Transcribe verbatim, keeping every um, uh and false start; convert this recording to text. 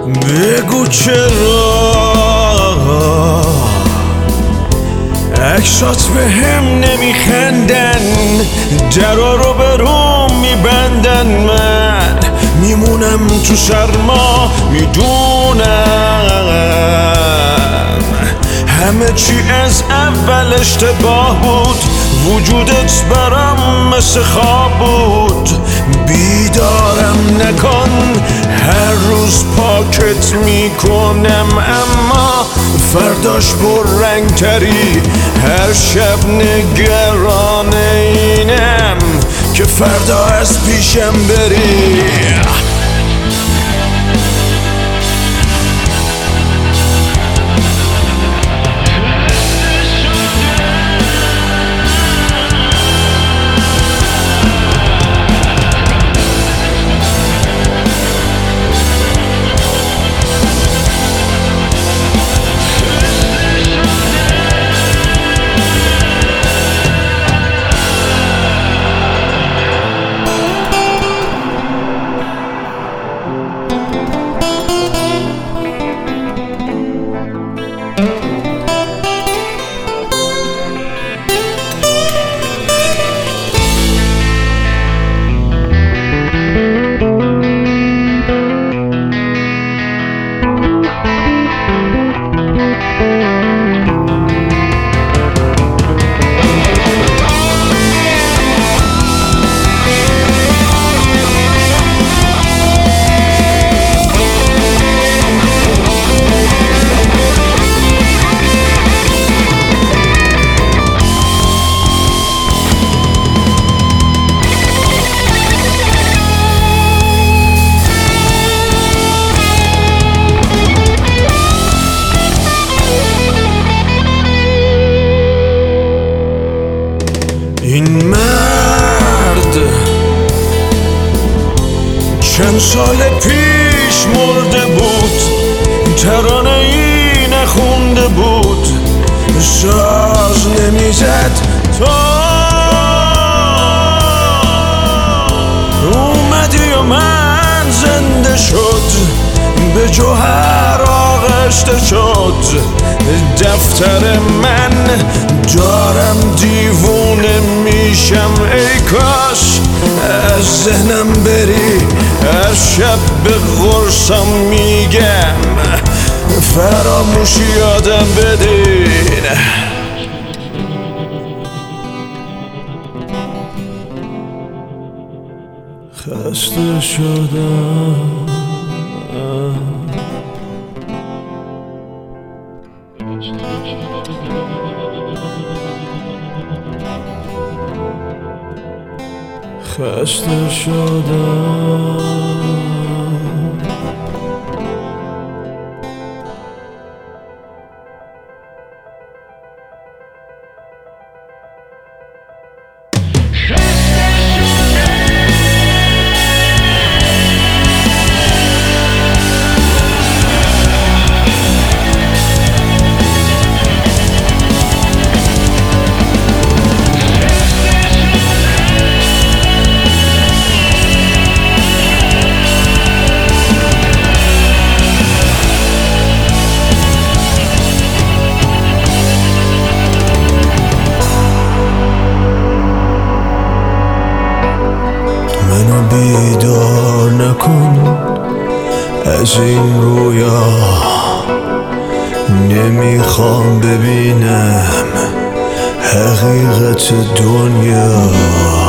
بگو چرا عکسات به هم نمیخندن، درا رو به روم میبندن، من میمونم تو سرما میدونم همه چی از اول اشتباه بود، وجودت برام مثل خواب بود، بیدارم نکن هر روز پاکت میکنم، اما فرداش پررنگ تری، هر شب نگران اینم که فردا از پیشم بری. این مرد چند سال پیش مرده بود، ترانه ای نخونده بود، ساز نمیزد تا اومدی و من زنده شد، به جوهر آغشته شد دفتر من، دارم دیوونه میشم ای کاش از ذهنم بری، هر شب به قرصم میگم فراموشی یادم بدین. خسته شدم خسته شدم منو بیدار نکن از این رویا، نمیخوام ببینم حقیقت دنیا.